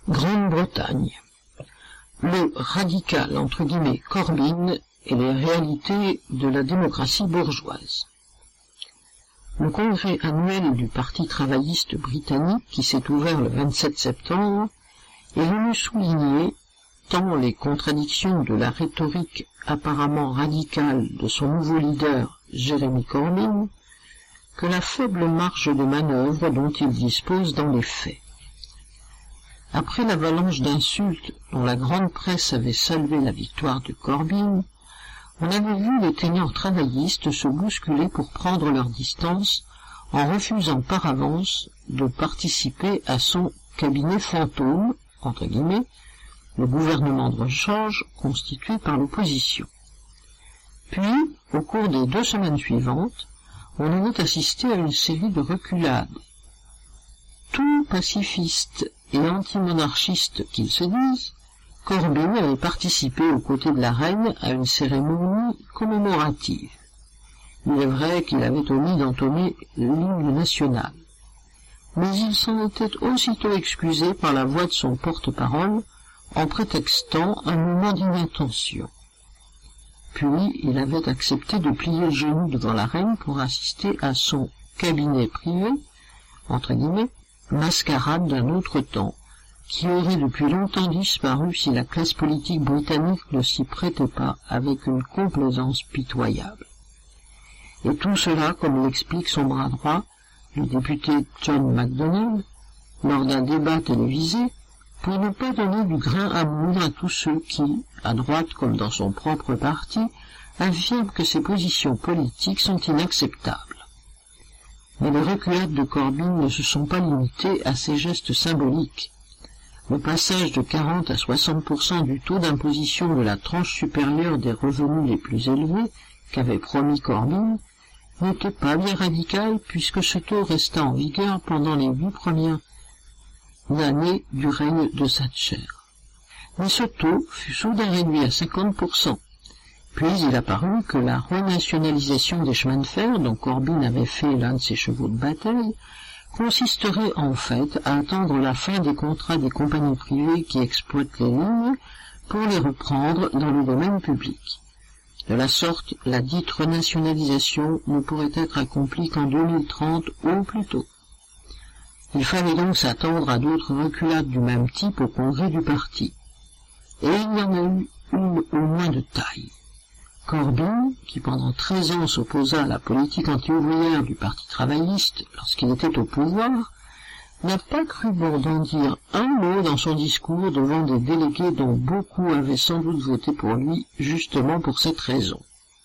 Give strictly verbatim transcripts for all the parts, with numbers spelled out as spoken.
Grande-Bretagne. Le radical, entre guillemets, Corbyn et les réalités de la démocratie bourgeoise. Le congrès annuel du Parti travailliste britannique, qui s'est ouvert le vingt-sept septembre, est venu souligner tant les contradictions de la rhétorique apparemment radicale de son nouveau leader, Jeremy Corbyn, que la faible marge de manœuvre dont il dispose dans les faits. Après l'avalanche d'insultes dont la grande presse avait salué la victoire de Corbyn, on avait vu les ténors travaillistes se bousculer pour prendre leur distance en refusant par avance de participer à son cabinet fantôme, entre guillemets, le gouvernement de rechange constitué par l'opposition. Puis, au cours des deux semaines suivantes, on avait assisté à une série de reculades. Tout pacifiste et anti-monarchiste qu'ils se disent, Corbyn avait participé aux côtés de la reine à une cérémonie commémorative. Il est vrai qu'il avait omis d'entonner l'hymne national. Mais il s'en était aussitôt excusé par la voix de son porte-parole en prétextant un moment d'inattention. Puis il avait accepté de plier le genou devant la reine pour assister à son cabinet privé, entre guillemets, mascarade d'un autre temps, qui aurait depuis longtemps disparu si la classe politique britannique ne s'y prêtait pas avec une complaisance pitoyable. Et tout cela, comme l'explique son bras droit, le député John MacDonald, lors d'un débat télévisé, pour ne pas donner du grain à moudre à tous ceux qui, à droite comme dans son propre parti, affirment que ces positions politiques sont inacceptables. Mais les reculades de Corbyn ne se sont pas limitées à ces gestes symboliques. Le passage de quarante à soixante pour cent du taux d'imposition de la tranche supérieure des revenus les plus élevés qu'avait promis Corbyn n'était pas bien radical puisque ce taux resta en vigueur pendant les huit premières années du règne de Thatcher. Mais ce taux fut soudain réduit à cinquante pour cent. Puis il apparut que la renationalisation des chemins de fer, dont Corbyn avait fait l'un de ses chevaux de bataille, consisterait en fait à attendre la fin des contrats des compagnies privées qui exploitent les lignes pour les reprendre dans le domaine public. De la sorte, la dite renationalisation ne pourrait être accomplie qu'en deux mille trente au plus tôt. Il fallait donc s'attendre à d'autres reculades du même type au congrès du parti. Et il y en a eu une au moins de taille. Corbyn, qui pendant treize ans s'opposa à la politique anti-ouvrière du Parti travailliste lorsqu'il était au pouvoir, n'a pas cru bon d'en dire un mot dans son discours devant des délégués dont beaucoup avaient sans doute voté pour lui justement pour cette raison.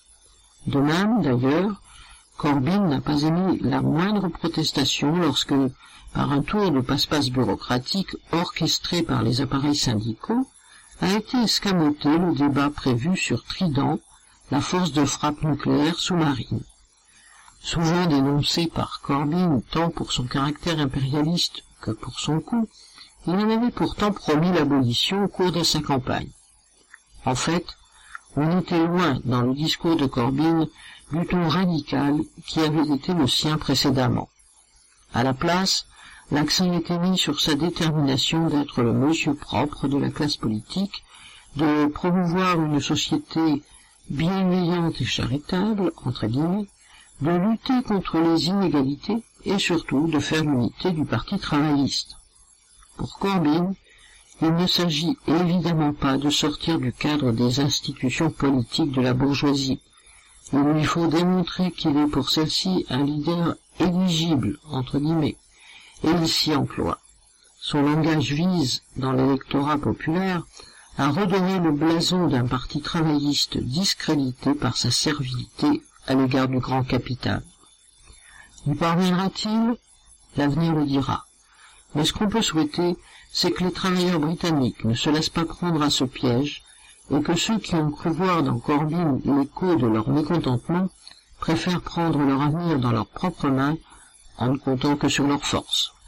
De même, d'ailleurs, Corbyn n'a pas émis la moindre protestation lorsque, par un tour de passe-passe bureaucratique orchestré par les appareils syndicaux, a été escamoté le débat prévu sur Trident, la force de frappe nucléaire sous-marine. Souvent dénoncé par Corbyn tant pour son caractère impérialiste que pour son coût, il en avait pourtant promis l'abolition au cours de sa campagne. En fait, on était loin dans le discours de Corbyn du ton radical qui avait été le sien précédemment. À la place, l'accent était mis sur sa détermination d'être le monsieur propre de la classe politique, de promouvoir une société bienveillante et charitable, entre guillemets, de lutter contre les inégalités et surtout de faire l'unité du Parti travailliste. Pour Corbyn, il ne s'agit évidemment pas de sortir du cadre des institutions politiques de la bourgeoisie. Il lui faut démontrer qu'il est pour celle-ci un leader éligible, entre guillemets, et il s'y emploie. Son langage vise, dans l'électorat populaire, à redorer le blason d'un parti travailliste discrédité par sa servilité à l'égard du grand capital. Y parviendra-t-il? L'avenir le dira. Mais ce qu'on peut souhaiter, c'est que les travailleurs britanniques ne se laissent pas prendre à ce piège, et que ceux qui ont cru voir dans Corbyn l'écho de leur mécontentement préfèrent prendre leur avenir dans leurs propres mains en ne comptant que sur leur force.